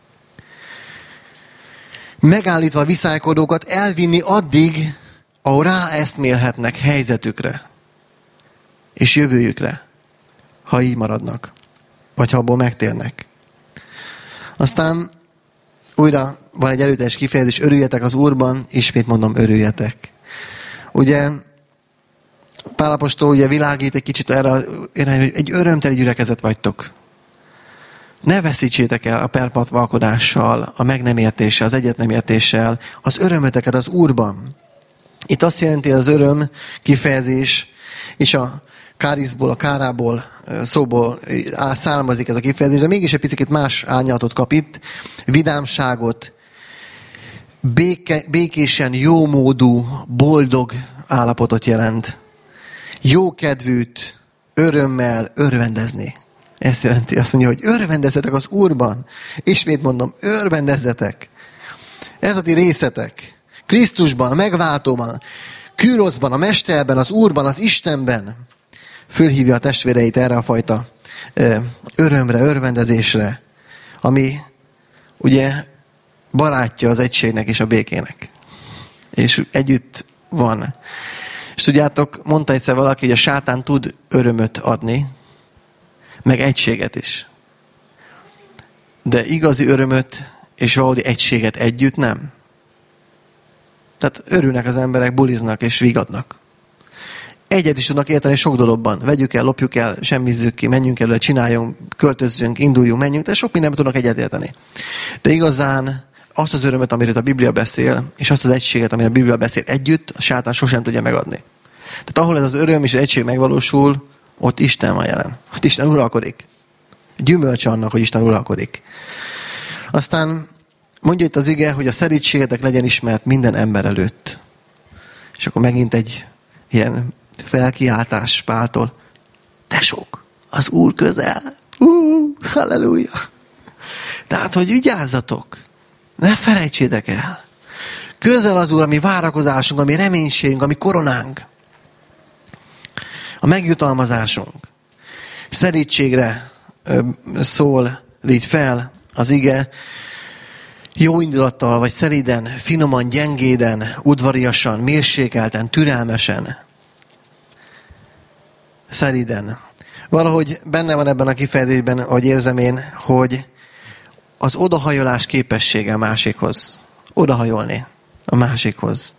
S1: Megállítva a viszálykodókat, elvinni addig, ahol ráeszmélhetnek helyzetükre. és jövőjükre, ha így maradnak, vagy ha abból megtérnek. Aztán újra van egy erőteljes kifejezés, örüljetek az Úrban, ismét mondom, örüljetek. Ugye Pál apostol ugye világít egy kicsit erre, erre, hogy egy örömteli gyülekezet vagytok. Ne veszítsétek el a perpatvalkodással, a meg nem értéssel, az egyet nem értéssel, az örömöteket az Úrban. Itt azt jelenti az öröm kifejezés, és a káriszból, a kárából, szóból származik ez a kifejezés, de mégis egy picit más árnyalatot kap itt, vidámságot, béke, békésen, jómódú, boldog állapotot jelent. Jókedvűt, örömmel örvendezni. Ez jelenti, azt mondja, hogy örvendezzetek az Úrban. Ismét mondom, örvendezzetek. Ez a ti részetek. Krisztusban, a megváltóban, Küroszban, a Mesterben, az Úrban, az Istenben. Fölhívja a testvéreit erre a fajta örömre, örvendezésre, ami ugye barátja az egységnek és a békének. És együtt van. És tudjátok, mondta egyszer valaki, hogy a sátán tud örömöt adni, meg egységet is. De igazi örömöt és valódi egységet együtt nem. Tehát örülnek az emberek, buliznak és vigadnak. Egyet is tudnak érteni sok dologban. Vegyük el, lopjuk el, semmizzük ki, menjünk előre, csináljunk, költözzünk, induljunk, menjünk, de sok mindenben tudnak egyet érteni. De igazán azt az örömöt, amiről a Biblia beszél, és azt az egységet, amiről a Biblia beszél együtt, a sátán sosem tudja megadni. Tehát ahol ez az öröm és az egység megvalósul, ott Isten van jelen. Ott Isten uralkodik. Gyümölcs annak, hogy Isten uralkodik. Aztán mondja itt az ige, hogy a szerítségetek legyen ismert minden ember előtt. És akkor megint egy ilyen felkiáltás Páltól. Tesók, az Úr közel. Uh, halleluja. Tehát, hogy vigyázzatok. Ne felejtsétek el. Közel az Úr, ami várakozásunk, ami reménységünk, ami koronánk. A megjutalmazásunk. Szerítségre szól itt fel az ige. Jó indulattal, vagy szelíden, finoman, gyengéden, udvariasan, mérsékelten, türelmesen. Szelíden. Valahogy benne van ebben a kifejezésben, ahogy érzem én, hogy az odahajolás képessége a másikhoz. Odahajolni a másikhoz.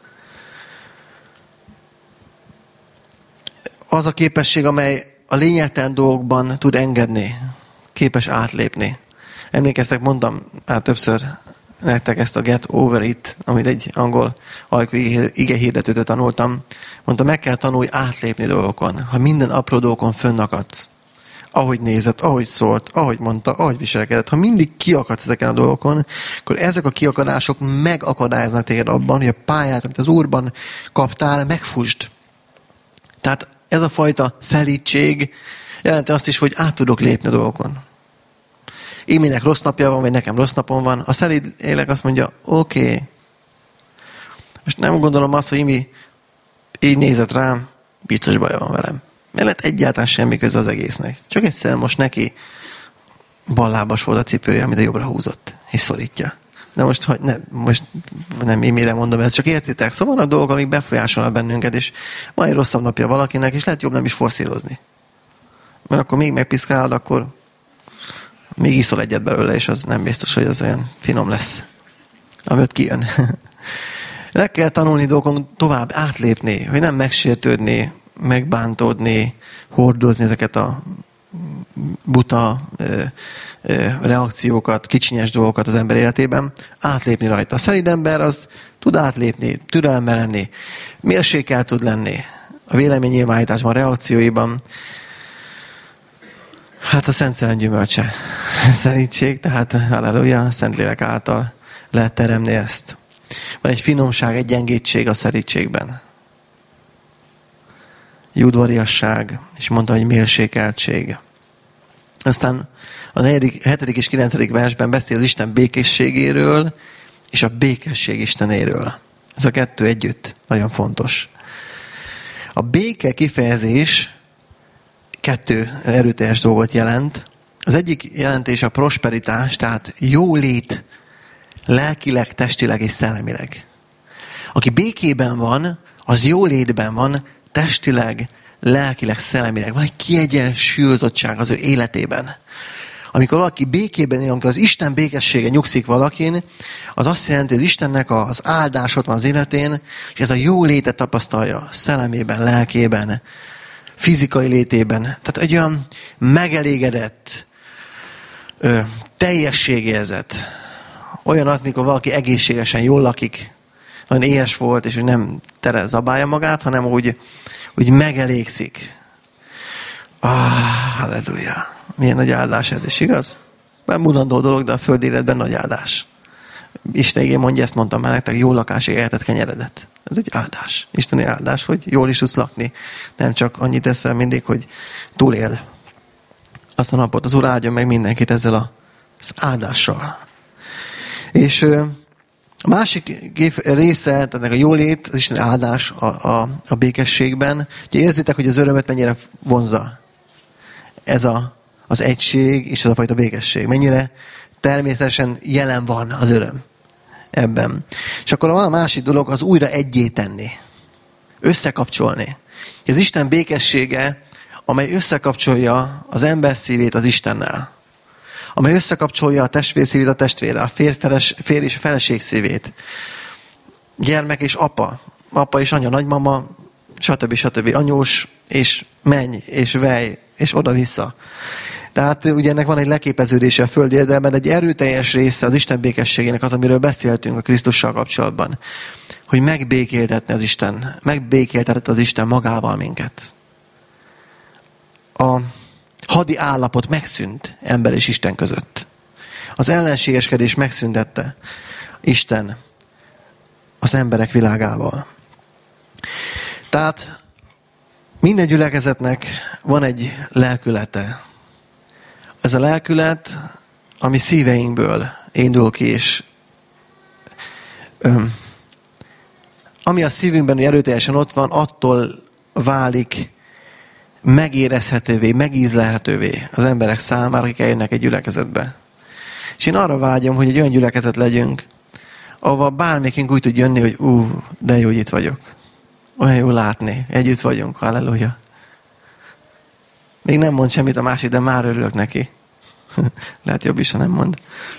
S1: Az a képesség, amely a lényegtelen dolgokban tud engedni. Képes átlépni. Emlékeztek, mondtam már többször nektek ezt a get over it, amit egy angol ajkú ige hirdetőtől tanultam. Mondta, meg kell tanulni átlépni dolgokon. Ha minden apró dolgokon fönnakadsz, ahogy nézett, ahogy szólt, ahogy mondta, ahogy viselkedett, ha mindig kiakadsz ezeken a dolgokon, akkor ezek a kiakadások megakadályoznak téged abban, hogy a pályát, amit az Úrban kaptál, megfusd. Tehát ez a fajta szelídség jelenti azt is, hogy át tudok lépni a dolgokon. Iminek rossz napja van, vagy nekem rossz napom van. A szelíd élek azt mondja, oké. Okay. Most nem gondolom azt, hogy Imi így nézett rám, biztos baja van velem. Mert lett egyáltalán semmi köze az egésznek. Csak egyszer most neki ballábas volt a cipője, amit a jobbra húzott, és szorítja. De most, hogy ne, most nem Imire mondom ezt, csak értitek. Szóval a dolgok, amik befolyásolnak bennünket, és van egy rosszabb napja valakinek, és lehet jobb nem is forszírozni. Mert akkor még megpiszkálod, akkor még iszol egyet belőle, és az nem biztos, hogy az olyan finom lesz, amit kijön. Le kell tanulni dolgokon tovább átlépni, hogy nem megsértődni, megbántódni, hordozni ezeket a buta ö, ö, reakciókat, kicsinyes dolgokat az ember életében, átlépni rajta. A szelíd ember az tud átlépni, türelemmel lenni, mérsékelt tud lenni a véleménynyilvánításban, a reakcióiban. Hát a Szent Szellem gyümölcse. Szelídség, tehát halleluja, a Szentlélek által lehet teremni ezt. Van egy finomság, egy gyengétség a szelídségben. Udvariasság, és mondta, hogy mérsékeltség. Aztán a negyedik, hetedik és kilencedik versben beszél az Isten békességéről, és a békesség Istenéről. Ez a kettő együtt nagyon fontos. A béke kifejezés kettő erőteljes dolgot jelent. Az egyik jelentés a prosperitás, tehát jólét lelkileg, testileg és szellemileg. Aki békében van, az jólétben van, testileg, lelkileg, szellemileg. Van egy kiegyensúlyozottság az ő életében. Amikor valaki békében él, amikor az Isten békessége nyugszik valakin, az azt jelenti, hogy az Istennek az áldás ott van az életén, és ez a jó létet tapasztalja szellemében, lelkében, fizikai létében. Tehát egy olyan megelégedett, ö, teljességérzet. Olyan az, mikor valaki egészségesen jól lakik, nagyon éhes volt, és hogy nem tere zabálja magát, hanem úgy, úgy megelégszik. Ah, halleluja! Milyen nagy áldás ez, és igaz? Már mulandó dolog, de a földi életben nagy áldás. Isten igén mondja, ezt mondtam már nektek, jó lakásig ehetett kenyeredet. Ez egy áldás. Isteni áldás, hogy jól is tudsz lakni. Nem csak annyit teszel mindig, hogy túlél. Azt a napot az Úr áldjon meg mindenkit ezzel az áldással. És a másik része, tehát a jólét, az Isteni áldás a, a, a békességben. Ugye érzitek, hogy az örömet mennyire vonzza. Ez a az egység és ez a fajta békesség. Mennyire természetesen jelen van az öröm ebben. És akkor van a másik dolog, az újra egyé tenni. Összekapcsolni. Az Isten békessége, amely összekapcsolja az ember szívét az Istennel. Amely összekapcsolja a testvér szívét a testvérrel, a férj és a feleség szívét. Gyermek és apa. Apa és anya, nagymama, stb. stb. Anyós és menj és vej és oda-vissza. Tehát ugye ennek van egy leképeződése a földi életben, egy erőteljes része az Isten békességének az, amiről beszéltünk a Krisztussal kapcsolatban. Hogy megbékéltetne az Isten, megbékéltetett az Isten magával minket. A hadi állapot megszűnt ember és Isten között. Az ellenségeskedés megszüntette Isten az emberek világával. Tehát minden gyülekezetnek van egy lelkülete. Ez a lelkület, ami szíveinkből indul ki, és öm, ami a szívünkben erőteljesen ott van, attól válik megérezhetővé, megízlelhetővé az emberek számára, akik eljönnek egy gyülekezetbe. És én arra vágyom, hogy egy olyan gyülekezet legyünk, ahol bármelyikünk úgy tud jönni, hogy ú, de jó, hogy itt vagyok. Olyan jó látni. Együtt vagyunk. Halleluja. Még nem mond semmit a másik, de már örülök neki. Lehet jobb is, ha nem mond.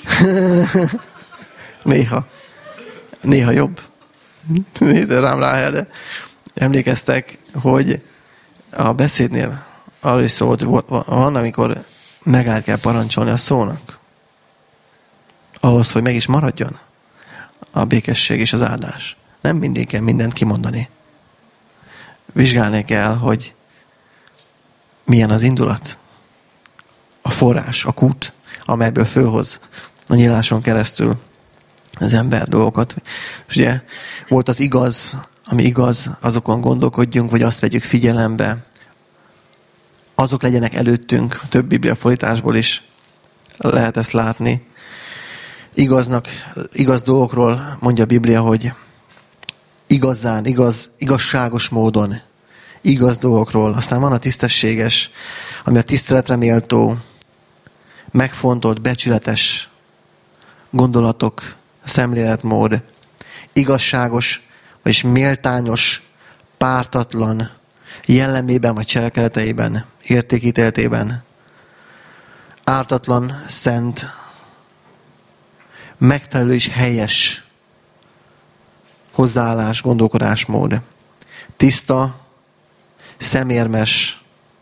S1: Néha. Néha jobb. Nézzel rám rá, de emlékeztek, hogy a beszédnél arról is szólt, van, amikor megállt kell parancsolni a szónak. Ahhoz, hogy meg is maradjon a békesség és az áldás. Nem mindig kell mindent kimondani. Vizsgálni kell, hogy milyen az indulat, a forrás, a kút, amelyből fölhoz a nyíláson keresztül az ember dolgokat. És ugye volt az igaz, ami igaz, azokon gondolkodjunk, vagy azt vegyük figyelembe. Azok legyenek előttünk, a több bibliafordításból is lehet ezt látni. Igaznak, igaz dolgokról mondja a Biblia, hogy igazán, igaz, igazságos módon, igaz dolgokról. Aztán van a tisztességes, ami a tiszteletre méltó, megfontolt, becsületes gondolatok, szemléletmód, igazságos, vagyis méltányos, pártatlan jellemében vagy cselekedeteiben, értékítéletében, ártatlan, szent, megfelelő és helyes hozzáállás, gondolkodásmód, tiszta, szemérmes,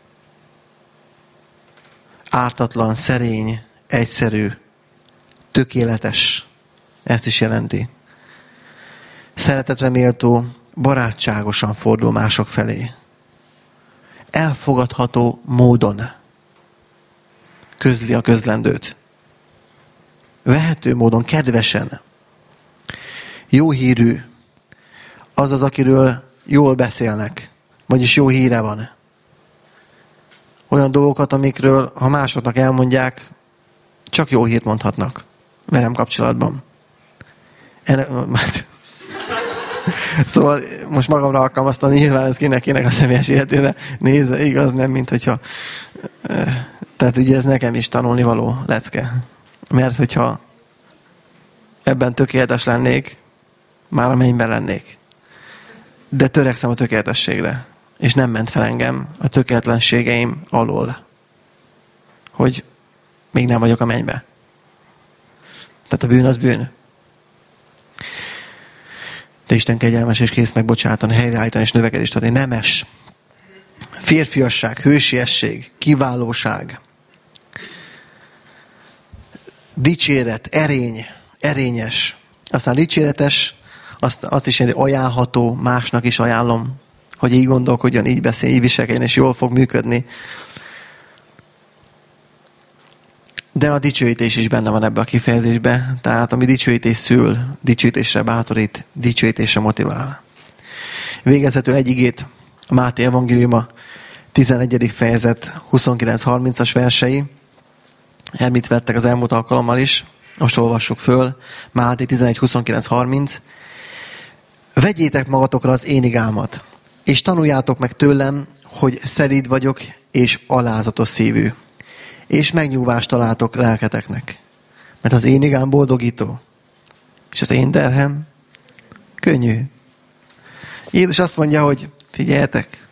S1: ártatlan, szerény, egyszerű, tökéletes. Ezt is jelenti. Szeretetre méltó, barátságosan fordul mások felé. Elfogadható módon közli a közlendőt. Vehető módon, kedvesen. Jó hírű. Az az, akiről jól beszélnek. Vagyis jó híre van. Olyan dolgokat, amikről, ha másoknak elmondják, csak jó hírt mondhatnak velem kapcsolatban. Enne, szóval most magamra alkalmaztam, nyilván ez kinek-kinek a személyes életére nézve, igaz, nem, mint hogyha... Tehát ugye ez nekem is tanulnivaló lecke. Mert hogyha ebben tökéletes lennék, már a mennyben lennék. De törekszem a tökéletességre. és nem ment fel engem a tökéletlenségeim alól. Hogy még nem vagyok a mennybe. Tehát a bűn az bűn. De Isten kegyelmes és kész megbocsátani, helyreállítani és növekedést adni. Nemes. Férfiasság, hősiesség, kiválóság. Dicséret, erény, erényes. Aztán dicséretes, azt, azt is jelenti, ajánlható, másnak is ajánlom, hogy így gondolkodjon, így beszél, így viselkedjen, és jól fog működni. De a dicsőítés is benne van ebbe a kifejezésbe. Tehát ami dicsőítés szül, dicsőítésre bátorít, dicsőítésre motivál. Végezetül egy igét a Máté evangéliuma tizenegyedik fejezet huszonkilenc-harmincas versei. Említ vettek az elmúlt alkalommal is. Most olvassuk föl. Máté tizenegy huszonkilenc harminc. Vegyétek magatokra az én igámat, és tanuljátok meg tőlem, hogy szelíd vagyok, és alázatos szívű. És megnyugvást találtok lelketeknek. Mert az én igám boldogító, és az én terhem könnyű. Jézus azt mondja, hogy figyeljetek,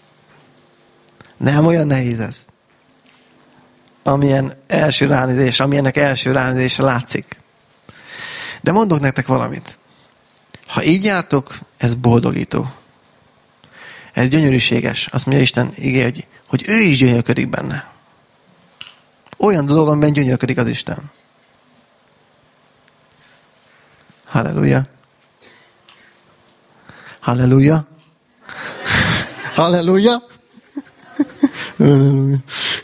S1: nem olyan nehéz ez. Amilyen első ránézés, amilyennek első ránézésre látszik. De mondok nektek valamit. Ha így jártok, ez boldogító. Ez gyönyörűséges. Azt mondja Isten igé, hogy, hogy ő is gyönyörködik benne. Olyan dolog, amiben gyönyörködik az Isten. Halleluja. Halleluja. Halleluja. Halleluja.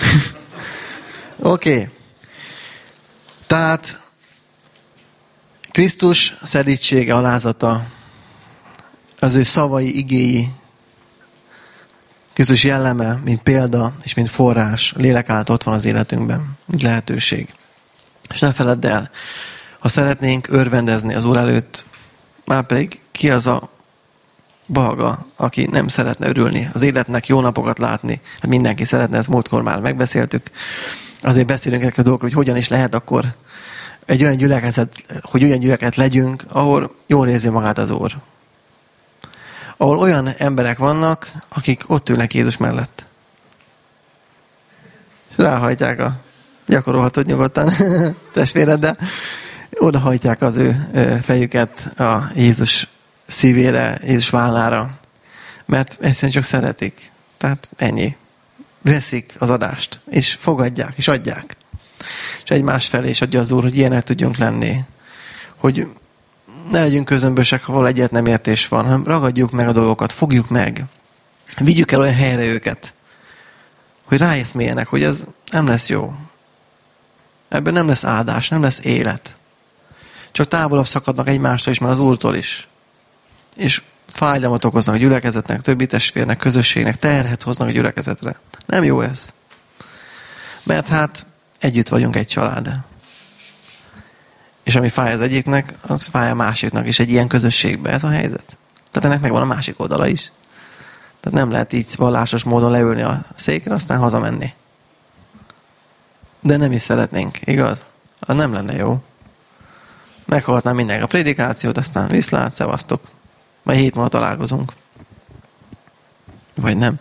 S1: Oké. Okay. Tehát Krisztus szelídsége, alázata, az ő szavai, igéi, Krisztus jelleme, mint példa és mint forrás, lélek által ott van az életünkben, mint lehetőség. És ne feledd el, ha szeretnénk örvendezni az Úr előtt, már pedig ki az a balga, aki nem szeretne örülni az életnek, jó napokat látni. Hát mindenki szeretne, ezt múltkor már megbeszéltük. Azért beszélünk ekkor dolgokról, hogy hogyan is lehet akkor egy olyan gyülekezet, hogy olyan gyülekezet legyünk, ahol jól érzi magát az Úr. Ahol olyan emberek vannak, akik ott ülnek Jézus mellett. És ráhajtják a, gyakorolhatod nyugodtan testvéreddel, odahajtják az ő fejüket a Jézus szívére, Jézus vállára. Mert egyszerűen csak szeretik. Tehát ennyi. Veszik az adást, és fogadják, és adják. És egymás felé is adja az Úr, hogy ilyenek tudjunk lenni. Hogy ne legyünk közömbösek, ha valahol egyet nem értés van, hanem ragadjuk meg a dolgokat, fogjuk meg. Vigyük el olyan helyre őket, hogy ráeszméljenek, hogy ez nem lesz jó. Ebben nem lesz áldás, nem lesz élet. Csak távolabb szakadnak egymástól is, már az Úrtól is. És fájdalmat okoznak a gyülekezetnek, többi testvérnek, közösségnek, terhet hoznak a gyülekezetre. Nem jó ez. Mert hát együtt vagyunk egy család. És ami fáj az egyiknek, az fáj a másiknak is egy ilyen közösségben. Ez a helyzet. Tehát ennek megvan a másik oldala is. Tehát nem lehet így vallásos módon leülni a székre, aztán hazamenni. De nem is szeretnénk, igaz? Az nem lenne jó. Meghallgatnám mindenki a prédikációt, aztán viszlát, szevasztok. Majd hét múlva találkozunk. Vagy nem.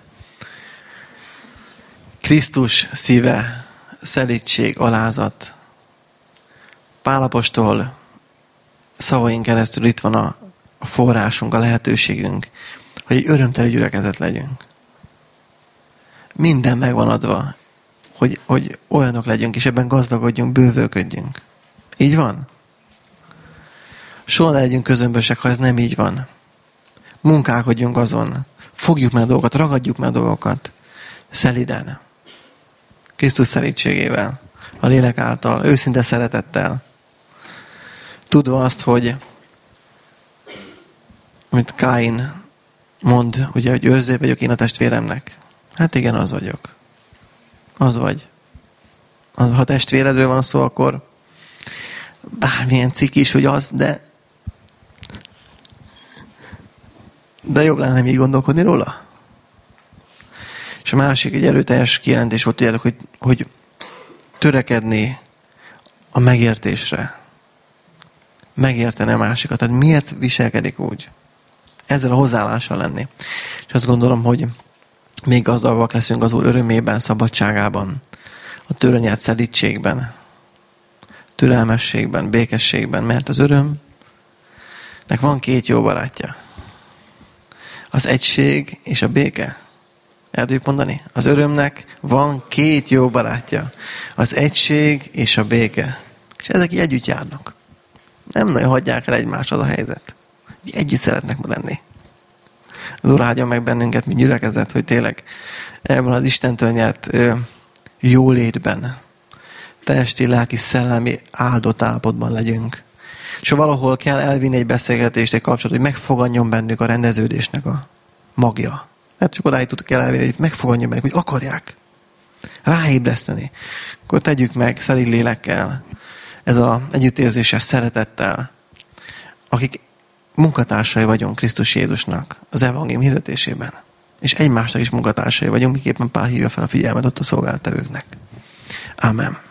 S1: Krisztus szíve, szelídség, alázat. Pál apostol szavain keresztül itt van a, a forrásunk, a lehetőségünk, hogy egy örömteli gyülekezet legyünk. Minden megvan adva, hogy, hogy olyanok legyünk, és ebben gazdagodjunk, bővölködjünk. Így van? Soha ne legyünk közömbösek, ha ez nem így van. Munkálkodjunk azon. Fogjuk meg a dolgokat, ragadjuk meg a dolgokat. Szeliden. Krisztus szelídségével. A lélek által. Őszinte szeretettel. Tudva azt, hogy amit Káin mond, ugye, hogy őrző vagyok én a testvéremnek. Hát igen, az vagyok. Az vagy. Az, ha testvéredről van szó, akkor bármilyen cikk is, hogy az, de de jobb lenne így gondolkodni róla. És a másik egy erőteljes kijelentés volt, tudjátok, hogy, hogy törekedni a megértésre. Megérteni a másikat. Tehát miért viselkedik úgy? Ezzel a hozzáállással lenni. És azt gondolom, hogy még gazdagok leszünk az Úr örömében, szabadságában, a tőle nyert szelídségben, türelmességben, békességben, mert az örömnek van két jó barátja. Az egység és a béke. El tudjuk mondani? Az örömnek van két jó barátja. Az egység és a béke. És ezek így együtt járnak. Nem nagyon hagyják el egymást, az a helyzet. Együtt szeretnek lenni. Az Úr áldjon meg bennünket, mint gyülekezet, hogy tényleg ebben az Istentől nyert ö, jólétben, testi, lelki, szellemi áldott állapotban legyünk. És ha valahol kell elvinni egy beszélgetést, egy kapcsolatot, hogy megfogadjon bennük a rendeződésnek a magja. Hát csak odáig tudjuk elvinni, hogy megfogadjon bennük, hogy akarják ráébreszteni. Akkor tegyük meg szelíd lélekkel, ezzel az együttérzéssel, szeretettel, akik munkatársai vagyunk Krisztus Jézusnak az evangélium hirdetésében. És egymásnak is munkatársai vagyunk, miképpen Pál hívja fel a figyelmet ott a szolgáltatevőknek. Amen.